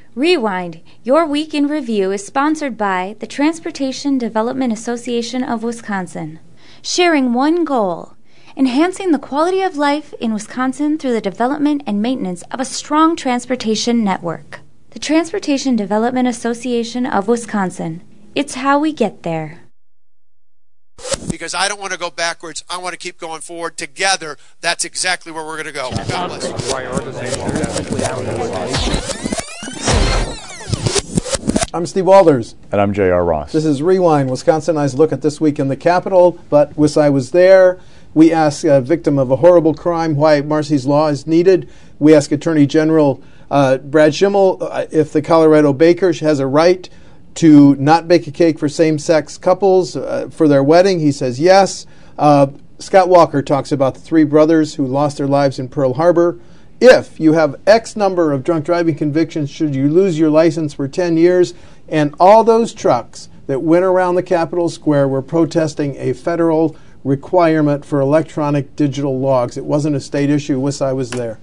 Rewind, your week in review, is sponsored by the Transportation Development Association of Wisconsin, sharing one goal: enhancing the quality of life in Wisconsin through the development and maintenance of a strong transportation network. The Transportation Development Association of Wisconsin. It's how we get there. Because I don't want to go backwards. I want to keep going forward. Together, that's exactly where we're going to go. God bless you. I'm Steve Walders. And I'm J.R. Ross. This is Rewind, Wisconsinites Look at This Week in the Capitol, but I was there. We ask a victim of a horrible crime why Marsy's Law is needed. We ask Attorney General Brad Schimmel if the Colorado baker has a right to not bake a cake for same-sex couples for their wedding. He says yes. Scott Walker talks about the three brothers who lost their lives in Pearl Harbor. If you have X number of drunk driving convictions, should you lose your license for 10 years? And all those trucks that went around the Capitol Square were protesting a federal requirement for electronic digital logs. It wasn't a state issue. Wish I was there.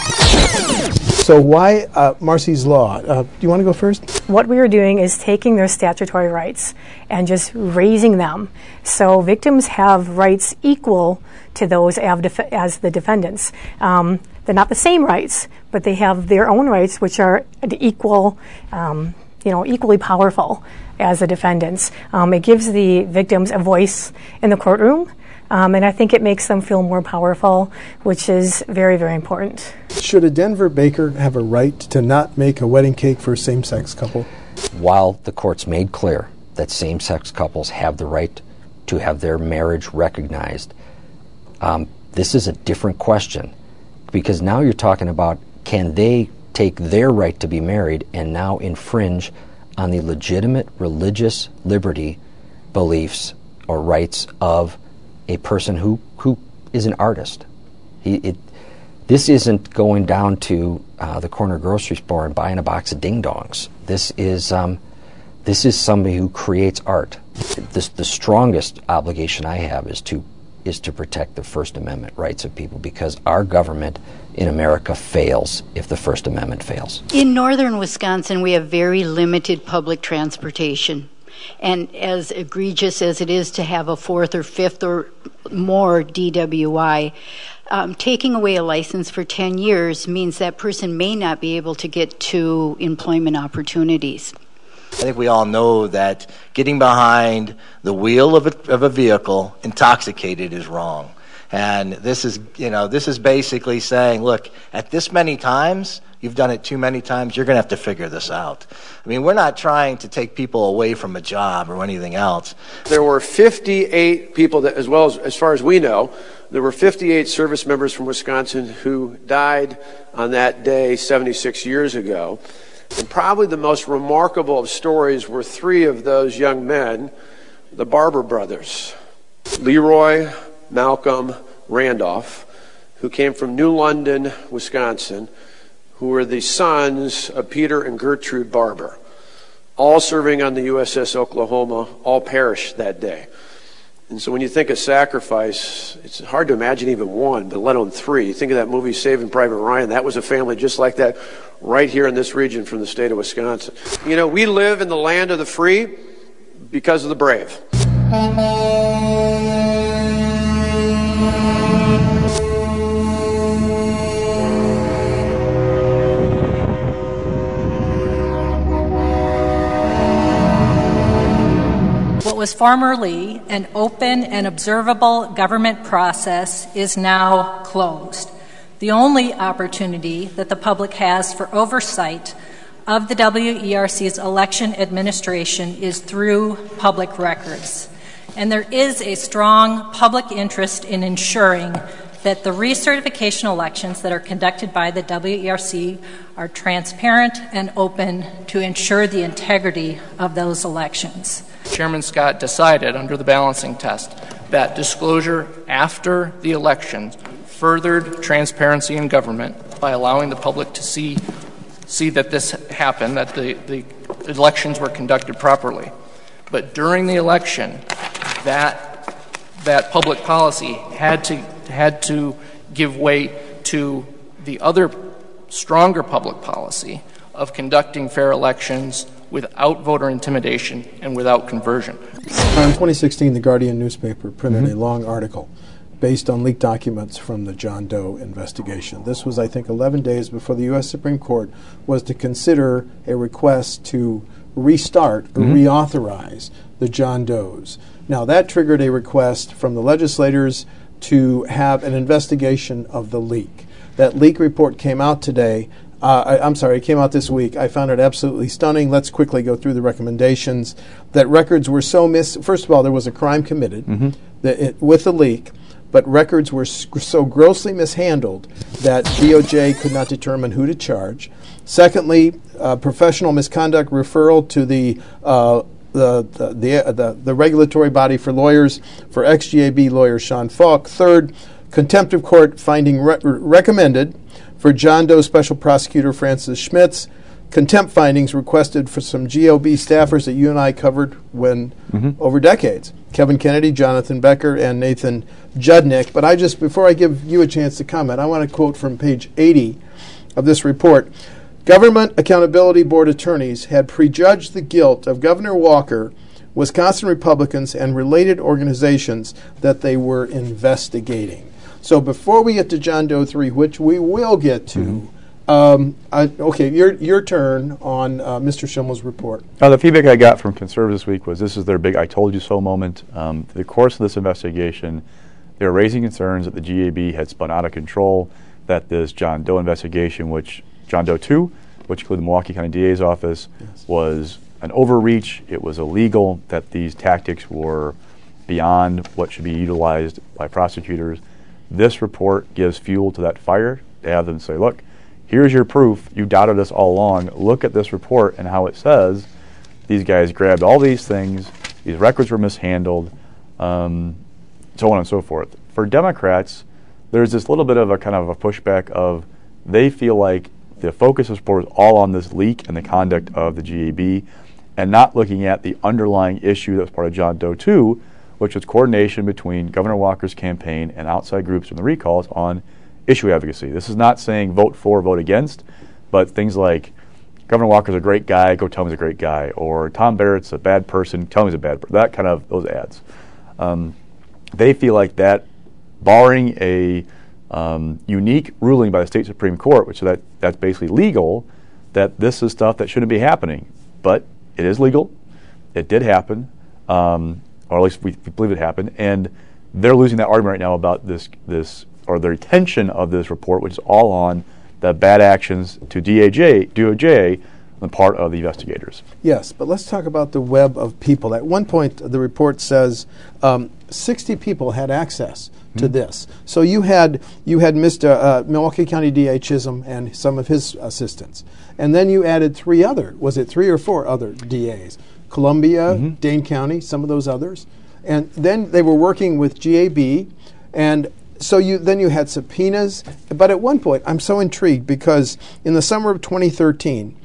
So why Marsy's Law? Do you want to go first? What we are doing is taking their statutory rights and just raising them. So victims have rights equal to those as the defendants. They're not the same rights, but they have their own rights, which are equally powerful as the defendants. It gives the victims a voice in the courtroom. And I think it makes them feel more powerful, which is very, very important. Should a Denver baker have a right to not make a wedding cake for a same-sex couple? While the courts made clear that same-sex couples have the right to have their marriage recognized, this is a different question, because now you're talking about, can they take their right to be married and now infringe on the legitimate religious liberty beliefs or rights of a person who is an artist. This isn't going down to the corner grocery store and buying a box of ding-dongs. This is somebody who creates art. The strongest obligation I have is to protect the First Amendment rights of people, because our government in America fails if the First Amendment fails. In northern Wisconsin, we have very limited public transportation. And as egregious as it is to have a fourth or fifth or more DWI, taking away a license for 10 years means that person may not be able to get to employment opportunities. I think we all know that getting behind the wheel of a vehicle intoxicated is wrong. And this is basically saying, look, at this many times, you've done it too many times, you're going to have to figure this out. I mean, we're not trying to take people away from a job or anything else. There were 58 people that, as far as we know, there were 58 service members from Wisconsin who died on that day 76 years ago. And probably the most remarkable of stories were three of those young men, the Barber brothers, Leroy, Malcolm, Randolph, who came from New London, Wisconsin, who were the sons of Peter and Gertrude Barber, all serving on the USS Oklahoma, all perished that day. And so when you think of sacrifice, it's hard to imagine even one, but let alone three. You think of that movie Saving Private Ryan. That was a family just like that right here in this region from the state of Wisconsin. You know, we live in the land of the free because of the brave. What was formerly an open and observable government process is now closed. The only opportunity that the public has for oversight of the WERC's election administration is through public records. And there is a strong public interest in ensuring that the recertification elections that are conducted by the WERC are transparent and open to ensure the integrity of those elections. Chairman Scott decided under the balancing test that disclosure after the election furthered transparency in government by allowing the public to see that this happened, that the elections were conducted properly. But during the election, that public policy had to give way to the other stronger public policy of conducting fair elections without voter intimidation and without conversion. In 2016, the Guardian newspaper printed a long article based on leaked documents from the John Doe investigation. This was, I think, 11 days before the U.S. Supreme Court was to consider a request to restart or reauthorize the John Does. Now, that triggered a request from the legislators to have an investigation of the leak. That leak report came out today. It came out this week. I found it absolutely stunning. Let's quickly go through the recommendations. That records were so first of all, there was a crime committed with the leak, but records were so grossly mishandled that DOJ could not determine who to charge. Secondly, professional misconduct referral to the regulatory body for lawyers for ex-GAB lawyer Sean Falk. Third, contempt of court finding recommended for John Doe Special Prosecutor Francis Schmitz. Contempt findings requested for some GOB staffers that you and I covered over decades. Kevin Kennedy, Jonathan Becker, and Nathan Judnick. But before I give you a chance to comment, I want to quote from page 80 of this report. Government Accountability Board attorneys had prejudged the guilt of Governor Walker, Wisconsin Republicans, and related organizations that they were investigating. So before we get to John Doe 3, which we will get to, your turn on Mr. Schimmel's report. The feedback I got from conservatives this week was this is their big I told you so moment. Through the course of this investigation, they were raising concerns that the GAB had spun out of control, that this John Doe investigation, John Doe 2, which included the Milwaukee County DA's office, was an overreach. It was illegal, that these tactics were beyond what should be utilized by prosecutors. This report gives fuel to that fire to have them say, look, here's your proof. You doubted us all along. Look at this report and how it says these guys grabbed all these things, these records were mishandled, so on and so forth. For Democrats, there's this little bit of a kind of a pushback of they feel like the focus of support is all on this leak and the conduct of the GAB and not looking at the underlying issue that was part of John Doe 2, which was coordination between Governor Walker's campaign and outside groups from the recalls on issue advocacy. This is not saying vote for, vote against, but things like Governor Walker's a great guy, go tell him he's a great guy, or Tom Barrett's a bad person, tell him he's a bad person, that kind of, those ads. They feel like that, barring a unique ruling by the state Supreme Court, which that's basically legal, that this is stuff that shouldn't be happening. But it is legal. It did happen, or at least we believe it happened, and they're losing that argument right now about this or the retention of this report, which is all on the bad actions to DOJ on the part of the investigators. Yes, but let's talk about the web of people. At one point, the report says 60 people had access to this. So you had Mr. Milwaukee County DA Chisholm and some of his assistants, and then you added three or four other DAs, Columbia, Dane County, some of those others, and then they were working with GAB, and so you had subpoenas. But at one point, I'm so intrigued because in the summer of 2013,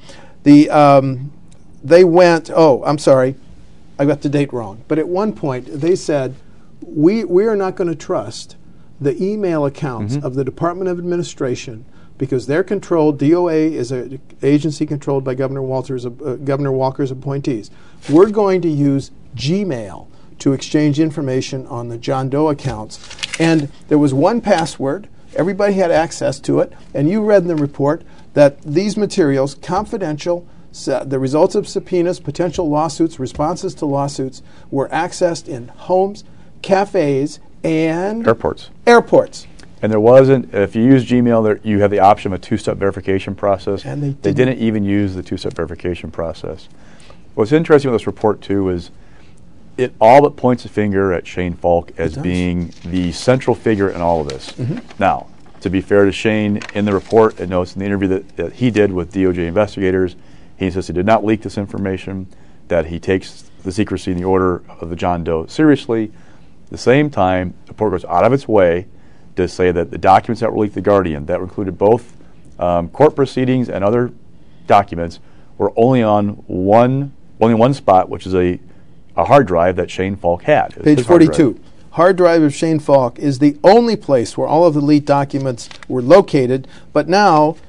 they went. Oh, I'm sorry, I got the date wrong. But at one point, they said, we are not going to trust the email accounts of the Department of Administration because they're controlled. DOA is an agency controlled by Governor Walker's appointees. We're going to use Gmail to exchange information on the John Doe accounts. And there was one password. Everybody had access to it. And you read in the report that these materials, confidential, the results of subpoenas, potential lawsuits, responses to lawsuits, were accessed in homes, cafes, and airports. And there wasn't, if you use Gmail, you have the option of a two-step verification process. And they didn't even use the two-step verification process. What's interesting with this report, too, is it all but points a finger at Shane Falk as being the central figure in all of this. Now, to be fair to Shane, in the report, it notes in the interview that he did with DOJ investigators, he says he did not leak this information, that he takes the secrecy and the order of the John Doe seriously. At the same time, the report goes out of its way to say that the documents that were leaked to the Guardian, that included both court proceedings and other documents, were only on one spot, which is a hard drive that Shane Falk had. Page 42. Hard drive of Shane Falk is the only place where all of the leaked documents were located, but now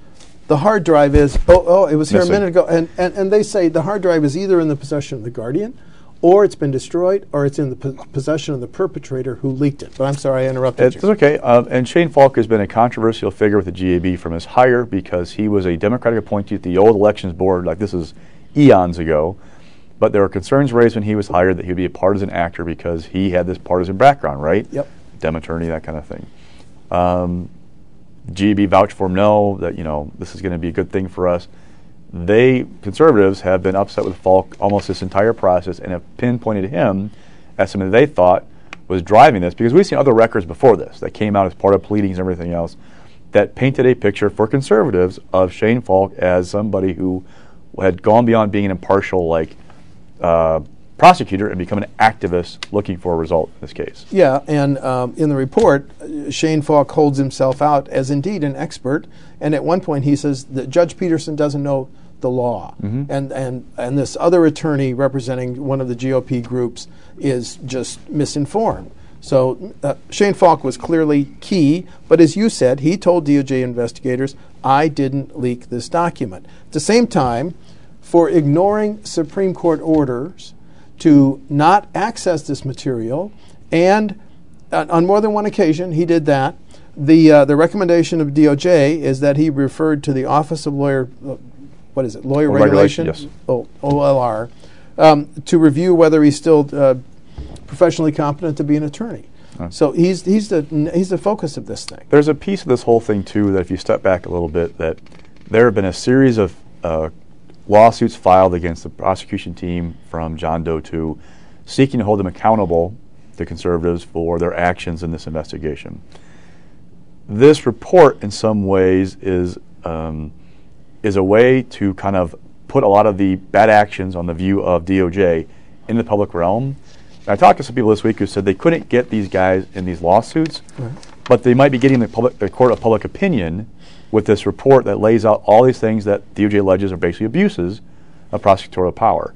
the hard drive is, it was here Missing. a minute ago, and they say the hard drive is either in the possession of the Guardian, or it's been destroyed, or it's in the possession of the perpetrator who leaked it. But I'm sorry, I interrupted It's you. okay. And Shane Falk has been a controversial figure with the GAB from his hire because he was a Democratic appointee at the old elections board, like this is eons ago. But there were concerns raised when he was hired that he would be a partisan actor because he had this partisan background, right? Yep. Dem attorney, that kind of thing. GAB vouched for him, no, that, this is going to be a good thing for us. Conservatives have been upset with Falk almost this entire process and have pinpointed him as something they thought was driving this, because we've seen other records before this that came out as part of pleadings and everything else that painted a picture for conservatives of Shane Falk as somebody who had gone beyond being an impartial prosecutor and become an activist looking for a result in this case. Yeah, and in the report, Shane Falk holds himself out as indeed an expert, and at one point he says that Judge Peterson doesn't know the law, and this other attorney representing one of the GOP groups is just misinformed. So Shane Falk was clearly key, but as you said, he told DOJ investigators, I didn't leak this document. At the same time, for ignoring Supreme Court orders to not access this material, and on more than one occasion he did that. The recommendation of DOJ is that he referred to the Office of Lawyer Regulation, yes. OLR, to review whether he's still professionally competent to be an attorney. So he's the focus of this thing. There's a piece of this whole thing too that if you step back a little bit, that there have been a series of lawsuits filed against the prosecution team from John Doe 2 seeking to hold them accountable, the conservatives, for their actions in this investigation. This report in some ways is a way to kind of put a lot of the bad actions on the view of DOJ in the public realm. And I talked to some people this week who said they couldn't get these guys in these lawsuits, but they might be getting the court of public opinion with this report that lays out all these things that DOJ alleges are basically abuses of prosecutorial power.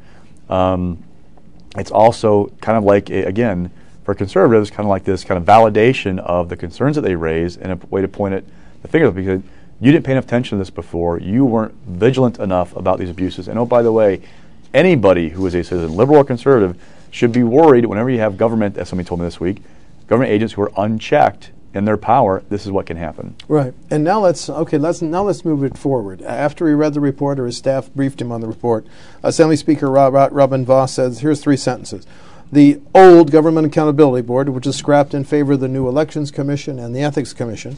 It's also kind of like, again, for conservatives, kind of like this kind of validation of the concerns that they raise and a way to point at the finger, because you didn't pay enough attention to this before. You weren't vigilant enough about these abuses. And oh, by the way, anybody who is a citizen, liberal or conservative, should be worried whenever you have government, as somebody told me this week, government agents who are unchecked in their power. This is what can happen. Right. And now let's move it forward. After he read the report, or his staff briefed him on the report, Assembly Speaker Robin Vos says, here's 3 sentences. The old Government Accountability Board, which is scrapped in favor of the new Elections Commission and the Ethics Commission,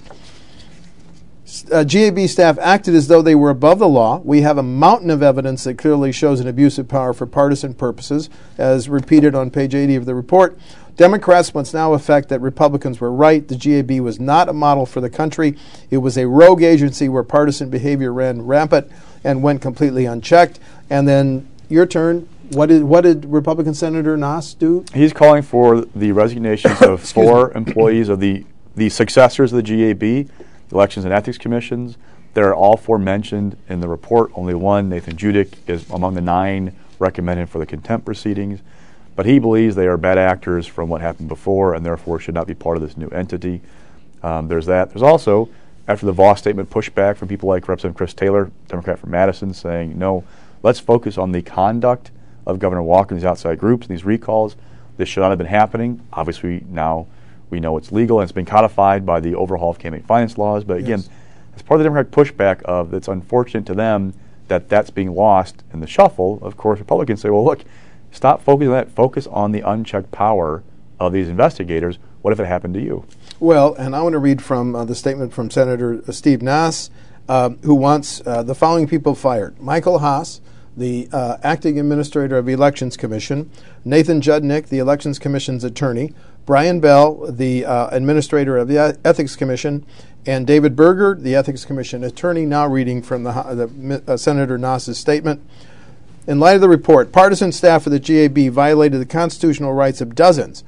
GAB staff acted as though they were above the law. We have a mountain of evidence that clearly shows an abuse of power for partisan purposes, as repeated on page 80 of the report. Democrats must now affect that Republicans were right. The GAB was not a model for the country. It was a rogue agency where partisan behavior ran rampant and went completely unchecked. And then your turn. What did Republican Senator Nass do? He's calling for the resignations of 4 employees of the successors of the GAB, the Elections and Ethics Commissions. They're all 4 mentioned in the report. Only one, Nathan Judick, is among the 9 recommended for the contempt proceedings. But he believes they are bad actors from what happened before and therefore should not be part of this new entity. There's that. There's also, after the Vos statement, pushback from people like Representative Chris Taylor, Democrat from Madison, saying, no, let's focus on the conduct of Governor Walker and these outside groups and these recalls. This should not have been happening. Obviously, now we know it's legal and it's been codified by the overhaul of campaign finance laws. But again, as part of the Democratic pushback of it's unfortunate to them that that's being lost in the shuffle, of course, Republicans say, well, look, stop focusing on that. Focus on the unchecked power of these investigators. What if it happened to you? Well, and I want to read from the statement from Senator Steve Nass, who wants the following people fired. Michael Haas, the acting administrator of the Elections Commission, Nathan Judnick, the Elections Commission's attorney, Brian Bell, the administrator of the Ethics Commission, and David Berger, the Ethics Commission attorney. Now reading from the Senator Nass's statement. In light of the report, partisan staff of the GAB violated the constitutional rights of dozens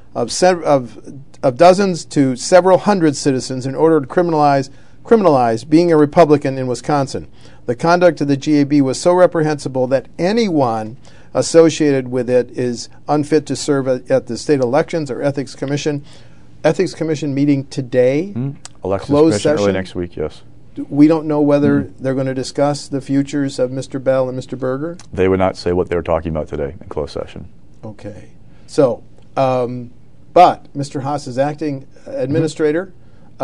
to several hundred citizens in order to criminalize being a Republican in Wisconsin. The conduct of the GAB was so reprehensible that anyone associated with it is unfit to serve at the state elections or Ethics Commission. Ethics Commission meeting today. Elections closed Commission session. early next week, yes. We don't know whether they're going to discuss the futures of Mr. Bell and Mr. Berger? They would not say what they were talking about today in closed session. Okay. So, but Mr. Haas is acting administrator.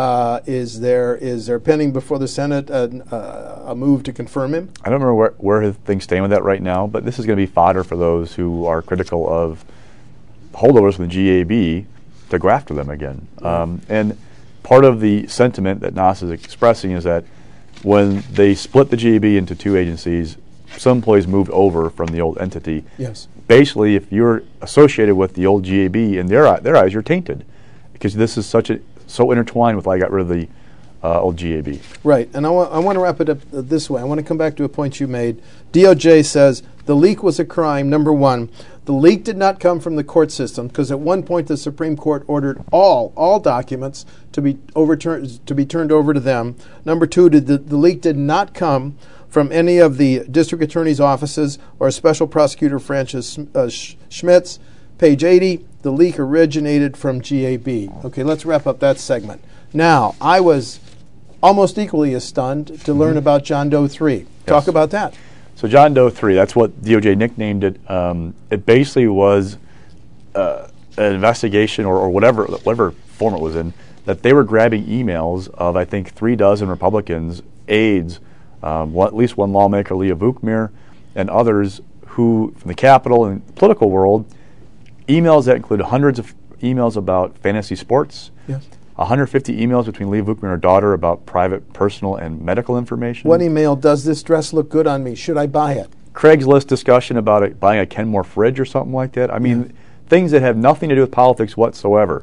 Is there pending before the Senate a move to confirm him? I don't remember where things stand with that right now, but this is going to be fodder for those who are critical of holdovers from the GAB to go after them again. And part of the sentiment that NAS is expressing is that when they split the GAB into two agencies, some employees moved over from the old entity. Yes. Basically, if you're associated with the old GAB, in their eyes, you're tainted, because this is so intertwined with why I got rid of the old GAB. Right, and I want to wrap it up this way. I want to come back to a point you made. DOJ says the leak was a crime. Number one, the leak did not come from the court system, because at one point the Supreme Court ordered all documents to be turned over to them. Number two, the leak did not come from any of the district attorney's offices or Special Prosecutor Francis Schmitz. Page 80, the leak originated from GAB. Okay, let's wrap up that segment. Now, I was almost equally as stunned to learn about John Doe 3. Yes. Talk about that. So John Doe 3, that's what DOJ nicknamed it. It basically was an investigation or whatever form it was in, that they were grabbing emails of, I think, 36 Republicans, aides, at least one lawmaker, Leah Vukmir, and others who, from the Capitol and the political world, emails that include hundreds of emails about fantasy sports, yes, 150 emails between Leah Vukmir and her daughter about private, personal, and medical information. One email, does this dress look good on me? Should I buy it? Craigslist discussion about buying a Kenmore fridge or something like that. I mean, things that have nothing to do with politics whatsoever.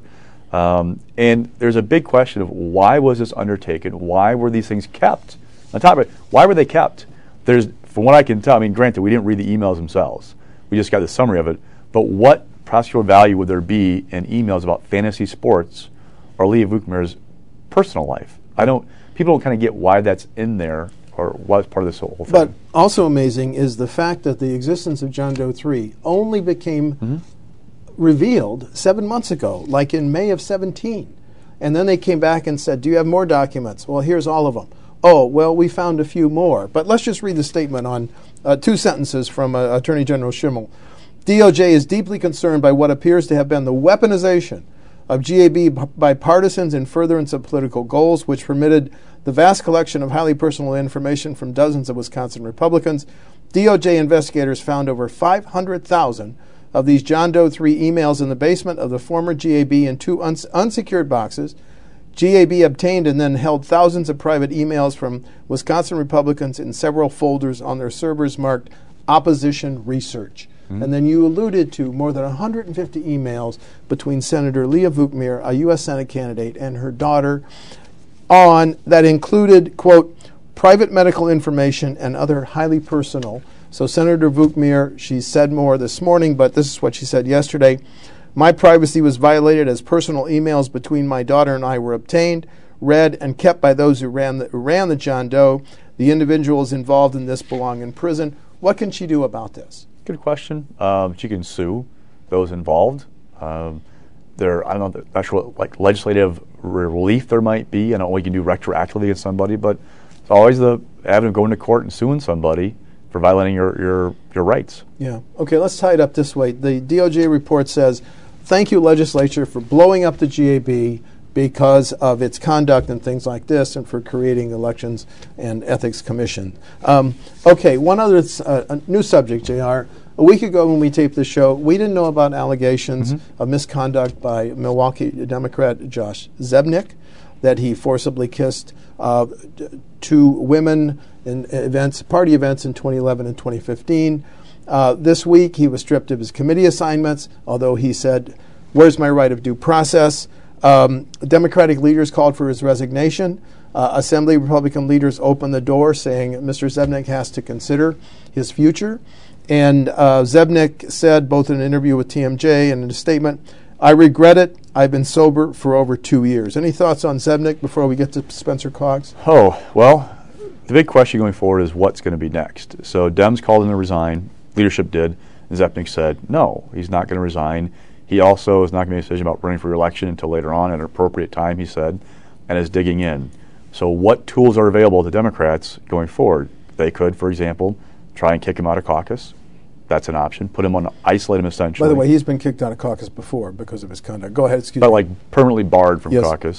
And there's a big question of why was this undertaken? Why were these things kept? On top of it, why were they kept? From what I can tell, I mean, granted, we didn't read the emails themselves. We just got the summary of it. But what prosecutorial value would there be in emails about fantasy sports or Leah Vukmir's personal life? People don't kind of get why that's in there or what's part of this whole thing. But also amazing is the fact that the existence of John Doe 3 only became revealed 7 months ago, like in May of 17. And then they came back and said, do you have more documents? Well, here's all of them. Oh, well, we found a few more. But let's just read the statement on 2 sentences from Attorney General Schimmel. DOJ is deeply concerned by what appears to have been the weaponization of GAB by partisans in furtherance of political goals, which permitted the vast collection of highly personal information from dozens of Wisconsin Republicans. DOJ investigators found over 500,000 of these John Doe 3 emails in the basement of the former GAB in 2 unsecured boxes. GAB obtained and then held thousands of private emails from Wisconsin Republicans in several folders on their servers marked opposition research. And then you alluded to more than 150 emails between Senator Leah Vukmir, a U.S. Senate candidate, and her daughter that included, quote, private medical information and other highly personal. So Senator Vukmir, she said more this morning, but this is what she said yesterday. My privacy was violated as personal emails between my daughter and I were obtained, read, and kept by those who ran the John Doe. The individuals involved in this belong in prison. What can she do about this? Good question. She can sue those involved. I don't know the actual legislative relief there might be. I don't know what you can do retroactively against somebody, but it's always the avenue of going to court and suing somebody for violating your rights. Yeah. Okay, let's tie it up this way. The DOJ report says, thank you, legislature, for blowing up the GAB because of its conduct and things like this, and for creating elections and ethics commission. Okay, one other new subject, JR. A week ago when we taped the show, we didn't know about allegations of misconduct by Milwaukee Democrat Josh Zebnik, that he forcibly kissed 2 women in party events in 2011 and 2015. This week he was stripped of his committee assignments, although he said, where's my right of due process? Democratic leaders called for his resignation. Assembly Republican leaders opened the door, saying Mr. Zebnik has to consider his future. And Zebnik said, both in an interview with TMJ and in a statement, I regret it. I've been sober for over 2 years. Any thoughts on Zebnik before we get to Spencer Coggs? Oh, well, the big question going forward is what's going to be next. So Dems called him to resign. Leadership did. And Zebnik said, no, he's not going to resign. He also is not going to make a decision about running for re-election until later on at an appropriate time, he said, and is digging in. So what tools are available to Democrats going forward? They could, for example, try and kick him out of caucus. That's an option. Put him on, isolate him essentially. By the way, he's been kicked out of caucus before because of his conduct. Go ahead, excuse me. But like permanently barred from caucus.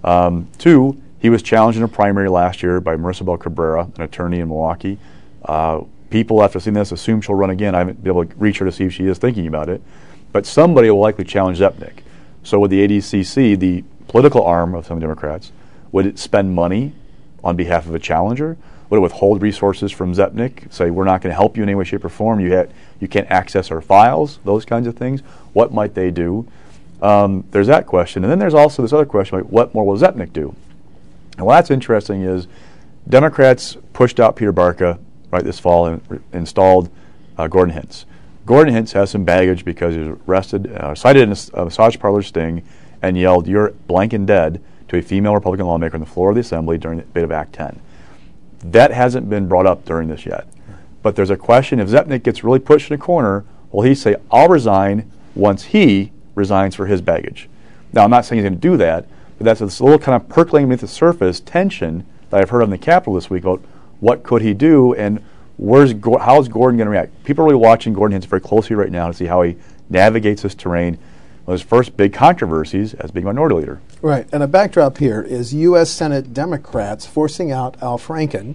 2, he was challenged in a primary last year by Marissa Bell Cabrera, an attorney in Milwaukee. People, after seeing this, assume she'll run again. I haven't been able to reach her to see if she is thinking about it. But somebody will likely challenge Zepnick. So would the ADCC, the political arm of some Democrats, would it spend money on behalf of a challenger? Would it withhold resources from Zepnick? Say, we're not going to help you in any way, shape, or form. You can't access our files, those kinds of things. What might they do? There's that question. And then there's also this other question, like, what more will Zepnick do? And what's interesting is Democrats pushed out Peter Barca this fall and installed Gordon Hintz. Gordon Hintz has some baggage because he was arrested, cited in a massage parlor sting, and yelled, "You're blank and dead," to a female Republican lawmaker on the floor of the Assembly during the debate of Act 10. That hasn't been brought up during this yet. But there's a question, if Zepnick gets really pushed in a corner, will he say, "I'll resign," once he resigns for his baggage? Now, I'm not saying he's going to do that, but that's this little kind of percolating beneath the surface tension that I've heard on the Capitol this week about what could he do and how is Gordon going to react. People are really watching Gordon Hintz very closely right now to see how he navigates this terrain. One of his first big controversies as being minority leader. Right, and a backdrop here is U.S. Senate Democrats forcing out Al Franken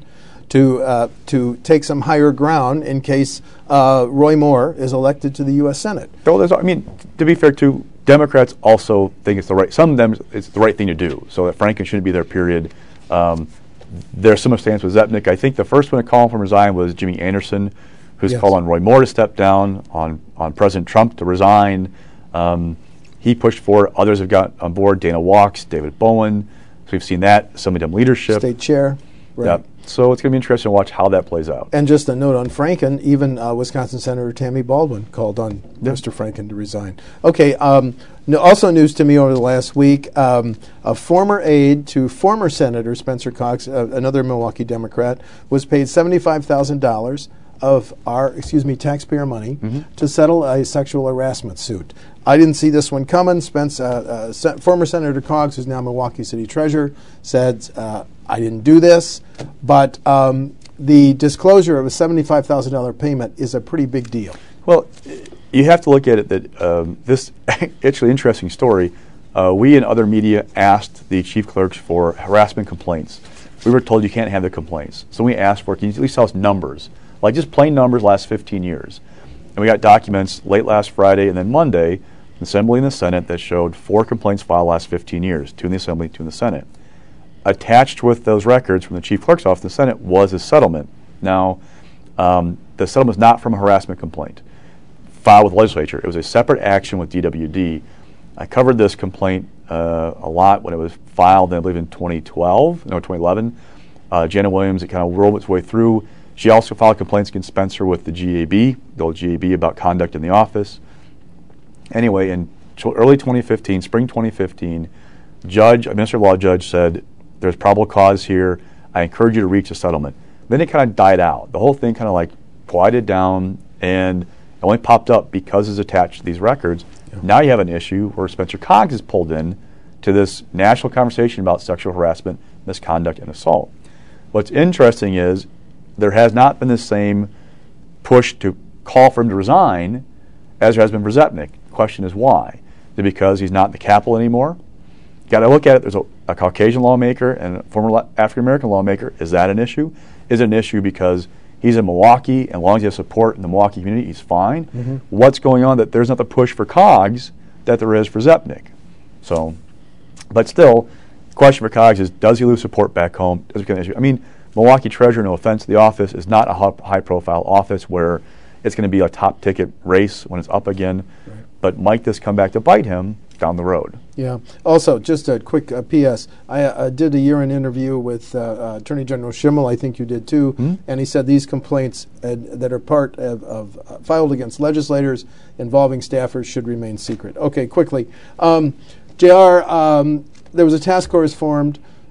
to take some higher ground in case Roy Moore is elected to the U.S. Senate. Well, to be fair, too, Democrats also think it's the right. Some of them it's the right thing to do. So that Franken shouldn't be there. Period. There's some stance with Zepnick. I think the first one to call him from resign was Jimmy Anderson, who's called on Roy Moore to step down, on President Trump to resign. He pushed for it. Others have got on board. Dana Walks, David Bowen. So we've seen that. Some of them leadership. State chair. Right. Yep. So it's going to be interesting to watch how that plays out. And just a note on Franken, even Wisconsin Senator Tammy Baldwin called on Mr. Franken to resign. Okay, also news to me over the last week, a former aide to former Senator Spencer Cox, another Milwaukee Democrat, was paid $75,000 of our, taxpayer money to settle a sexual harassment suit. I didn't see this one coming. Former Senator Cox, who's now Milwaukee City Treasurer, said, I didn't do this, but the disclosure of a $75,000 payment is a pretty big deal. Well, you have to look at it that this actually interesting story. We and other media asked the chief clerks for harassment complaints. We were told you can't have the complaints. So we asked for, can you at least tell us numbers? Like just plain numbers last 15 years. And we got documents late last Friday and then Monday, the Assembly and the Senate, that showed 4 complaints filed last 15 years, 2 in the Assembly, 2 in the Senate. Attached with those records from the chief clerk's office in the Senate was a settlement. Now, the settlement was not from a harassment complaint filed with the legislature. It was a separate action with DWD. I covered this complaint a lot when it was filed, I believe, in 2011. Janet Williams, it kind of rolled its way through. She also filed complaints against Spencer with the GAB, the old GAB, about conduct in the office. Anyway, in early 2015, spring 2015, administrative law judge said, there's probable cause here. I encourage you to reach a settlement. Then it kind of died out. The whole thing kind of like quieted down and it only popped up because it's attached to these records. Yeah. Now you have an issue where Spencer Cox is pulled in to this national conversation about sexual harassment, misconduct, and assault. What's interesting is there has not been the same push to call for him to resign as there has been for Zepnick. The question is why? Is it because he's not in the Capitol anymore? You got to look at it. There's a Caucasian lawmaker and a former African-American lawmaker. Is that an issue? Is it an issue because he's in Milwaukee, and as long as he has support in the Milwaukee community, he's fine? Mm-hmm. What's going on that there's not the push for Cogs that there is for Zepnick? So, but still, the question for Cogs is, does he lose support back home? Does it become an issue? I mean, Milwaukee Treasurer, no offense, the office is not a high-profile office where it's going to be a top-ticket race when it's up again. Right. But might this come back to bite him down the road? Yeah. Also, just a quick P.S. I did a year-end interview with Attorney General Schimmel. I think you did too. Mm-hmm. And he said these complaints that are part of filed against legislators involving staffers should remain secret. Okay, quickly. JR, there was a task force formed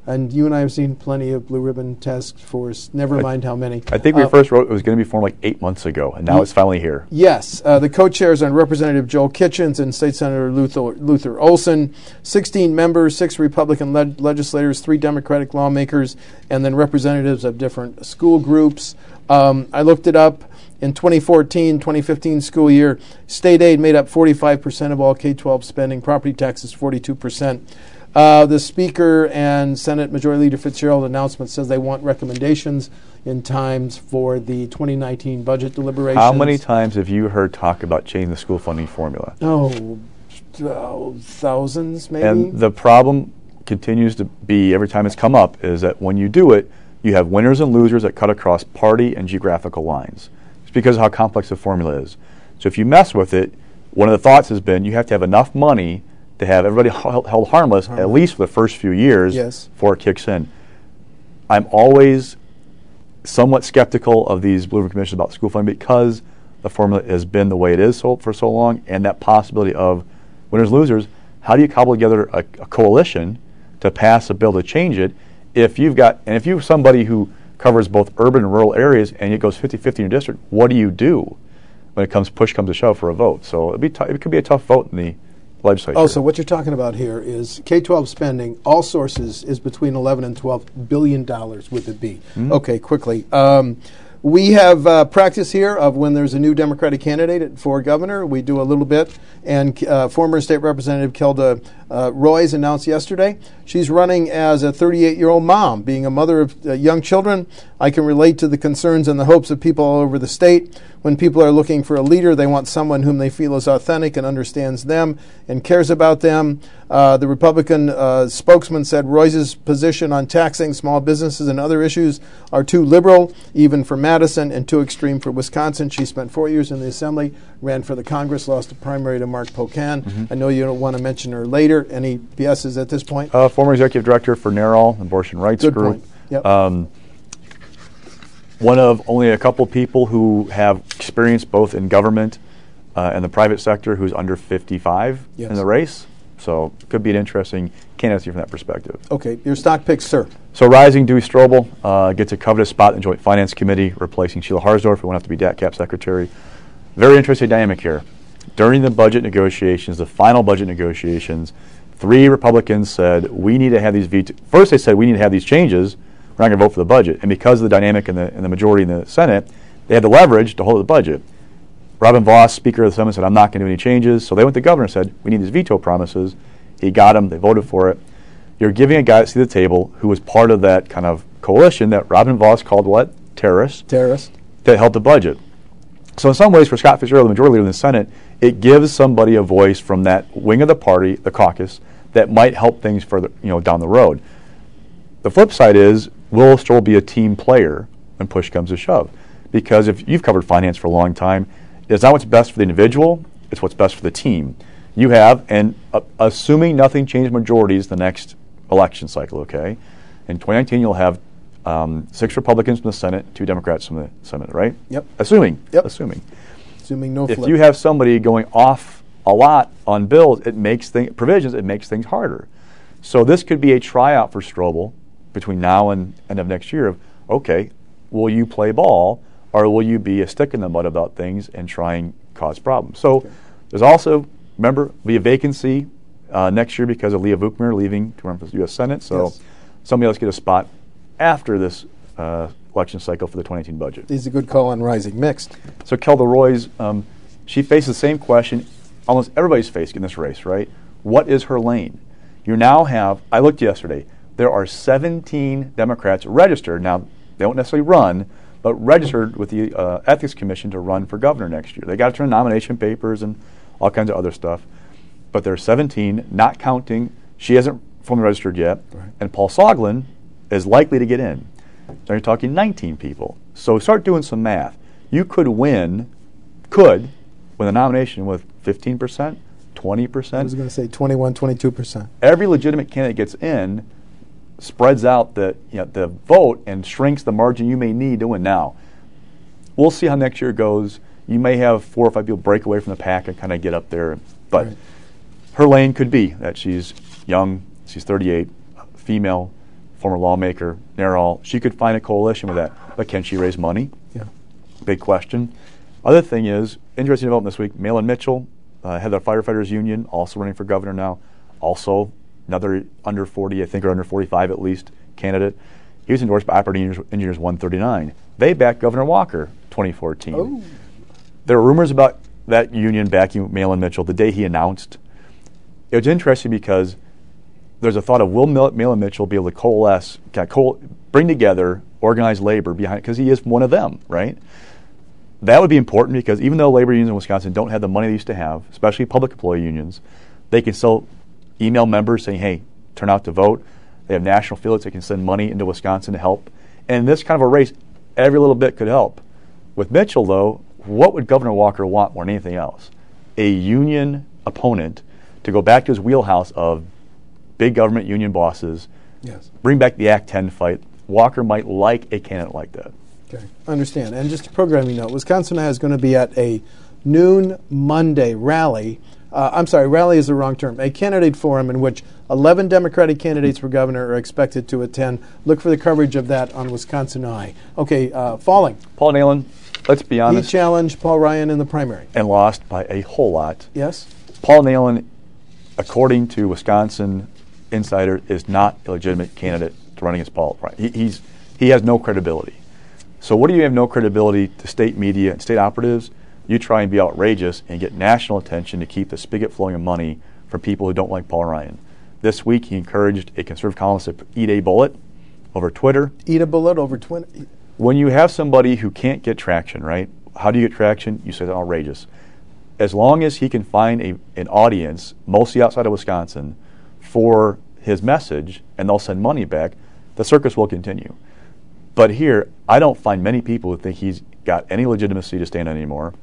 And you and I have seen plenty of blue ribbon task force, never mind how many. I think we first wrote it was going to be formed like 8 months ago, and now it's finally here. Yes. The co-chairs are Representative Joel Kitchens and State Senator Luther Olson. 16 members, 6 Republican legislators, 3 Democratic lawmakers, and then representatives of different school groups. I looked it up. In 2014-2015 school year, state aid made up 45% of all K-12 spending, property taxes 42%. The Speaker and Senate Majority Leader Fitzgerald announcement says they want recommendations in times for the 2019 budget deliberations. How many times have you heard talk about changing the school funding formula? Thousands maybe. And the problem continues to be, every time it's come up, is that when you do it, you have winners and losers that cut across party and geographical lines. It's because of how complex the formula is. So if you mess with it, one of the thoughts has been you have to have enough money to have everybody held harmless, at least for the first few years before it kicks in. I'm always somewhat skeptical of these Blue Ribbon commissions about school funding because the formula has been the way it is for so long, and that possibility of winners, losers. How do you cobble together a coalition to pass a bill to change it if you've got, and if you're somebody who covers both urban and rural areas and it goes 50-50 in your district, what do you do when push comes to shove for a vote? So it could be a tough vote in the legislature. Oh, so what you're talking about here is K-12 spending, all sources, is between $11 and $12 billion with a B. Okay, quickly. We have practice here of when there's a new Democratic candidate for governor. We do a little bit. And former State Representative Kelda Roys announced yesterday she's running as a 38-year-old mom. Being a mother of young children, I can relate to the concerns and the hopes of people all over the state. When people are looking for a leader, they want someone whom they feel is authentic and understands them and cares about them. The Republican spokesman said Roy's position on taxing small businesses and other issues are too liberal, even for Madison, and too extreme for Wisconsin. She spent 4 years in the Assembly, ran for the Congress, lost a primary to Mark Pocan. I know you don't want to mention her later. Any BSs at this point? Former executive director for NARAL, Abortion Rights Group. Good point. Yep. One of only a couple people who have experience both in government and the private sector who's under 55 in the race. So it could be an interesting candidacy from that perspective. Okay, your stock picks, sir. So rising Dewey Strobel gets a coveted spot in the Joint Finance Committee, replacing Sheila Harsdorf, who won't have to be DATCAP secretary. Very interesting dynamic here. During the budget negotiations, the final budget negotiations, 3 Republicans said, we need to have these First they said, we need to have these changes. We're not going to vote for the budget. And because of the dynamic in the majority in the Senate, they had the leverage to hold the budget. Robin Vos, Speaker of the Senate, said, I'm not going to do any changes. So they went to the governor and said, we need these veto promises. He got them. They voted for it. You're giving a guy at the table who was part of that kind of coalition that Robin Vos called what? Terrorist. That held the budget. So in some ways, for Scott Fitzgerald, the majority leader in the Senate, it gives somebody a voice from that wing of the party, the caucus, that might help things further, down the road. The flip side is, will Strobel be a team player when push comes to shove? Because if you've covered finance for a long time, it's not what's best for the individual, it's what's best for the team. You have, and assuming nothing changes majorities the next election cycle, okay? In 2019, you'll have 6 Republicans from the Senate, 2 Democrats from the Senate, right? Yep. Assuming no flip. If you have somebody going off a lot on bills, it makes things harder. So this could be a tryout for Strobel between now and end of next year of, okay, will you play ball or will you be a stick in the mud about things and try and cause problems? So there's also, remember, be a vacancy next year because of Leah Vukmir leaving to run for the U.S. Senate. So somebody else get a spot after this election cycle for the 2018 budget. He's a good call on rising mixed. So Kelda Roys, she faces the same question almost everybody's facing in this race, right? What is her lane? You now have, I looked yesterday, there are 17 Democrats registered. Now, they don't necessarily run, but registered with the Ethics Commission to run for governor next year. They got to turn nomination papers and all kinds of other stuff. But there are 17, not counting, she hasn't formally registered yet, and Paul Soglin is likely to get in. So you're talking 19 people. So start doing some math. You could win the nomination with 15%, 20%. I was going to say 21, 22%. Every legitimate candidate gets in, spreads out the vote and shrinks the margin you may need to win. Now, we'll see how next year goes. You may have 4 or 5 people break away from the pack and kind of get up there. But her lane could be that she's young, she's 38, female, former lawmaker, Nerol, she could find a coalition with that. But can she raise money? Yeah. Big question. Other thing is, interesting development this week, Malin Mitchell, head of the firefighters union, also running for governor now, also another under 40, I think, or under 45 at least, candidate. He was endorsed by Operating Engineers 139. They backed Governor Walker 2014. Oh. There were rumors about that union backing Malin Mitchell the day he announced. It was interesting because there's a thought of will Malin Mitchell be able to coalesce, bring together organized labor behind, because he is one of them, right? That would be important because even though labor unions in Wisconsin don't have the money they used to have, especially public employee unions, they can still email members saying, hey, turn out to vote. They have national affiliates that can send money into Wisconsin to help. And in this kind of a race, every little bit could help. With Mitchell, though, what would Governor Walker want more than anything else? A union opponent to go back to his wheelhouse of big government union bosses, yes, bring back the Act 10 fight. Walker might like a candidate like that. Okay, understand. And just a programming note, Wisconsin is going to be at a noon Monday rally. Rally is the wrong term. A candidate forum in which 11 Democratic candidates for governor are expected to attend. Look for the coverage of that on Wisconsin Eye. Okay, falling. Paul Nehlen, let's be honest. He challenged Paul Ryan in the primary. And lost by a whole lot. Yes. Paul Nehlen, according to Wisconsin Insider, is not a legitimate candidate to run against Paul Ryan. He has no credibility. So what do you have no credibility to state media and state operatives? You try and be outrageous and get national attention to keep the spigot flowing of money from people who don't like Paul Ryan. This week he encouraged a conservative columnist to eat a bullet over Twitter. Eat a bullet over Twitter? When you have somebody who can't get traction, right? How do you get traction? You say it's outrageous. As long as he can find an audience, mostly outside of Wisconsin, for his message, and they'll send money back, the circus will continue. But here, I don't find many people who think he's got any legitimacy to stand on anymore.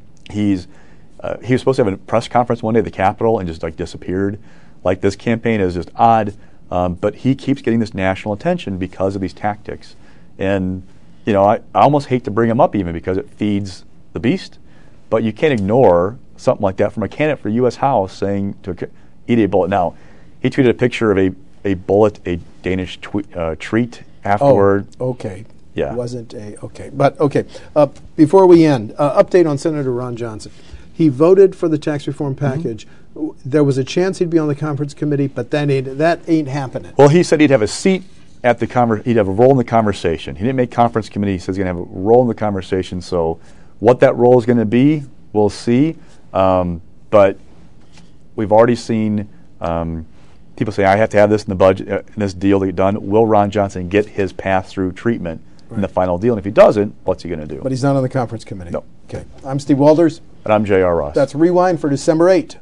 He was supposed to have a press conference one day at the Capitol and just disappeared. This campaign is just odd, but he keeps getting this national attention because of these tactics. And I almost hate to bring him up even because it feeds the beast, but you can't ignore something like that from a candidate for U.S. House saying to eat a bullet. Now, he tweeted a picture of a bullet, a Danish treat afterward. Oh, okay. Yeah. Wasn't okay. But okay. Before we end, update on Senator Ron Johnson. He voted for the tax reform package. Mm-hmm. There was a chance he'd be on the conference committee, but that ain't happening. Well, he said he'd have a seat at the he'd have a role in the conversation. He didn't make conference committee. He says he's going to have a role in the conversation. So what that role is going to be, we'll see. But we've already seen people say, I have to have this in the budget, in this deal to get done. Will Ron Johnson get his pass-through treatment in the final deal? And if he doesn't, what's he going to do? But he's not on the conference committee. No. Okay. I'm Steve Walders. And I'm J.R. Ross. That's Rewind for December 8.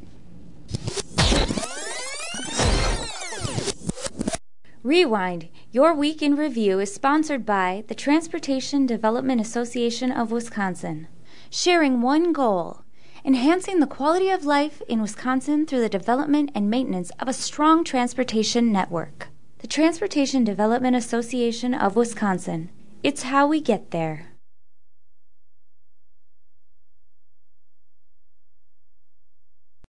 Rewind, your week in review, is sponsored by the Transportation Development Association of Wisconsin. Sharing one goal, enhancing the quality of life in Wisconsin through the development and maintenance of a strong transportation network. The Transportation Development Association of Wisconsin. It's how we get there.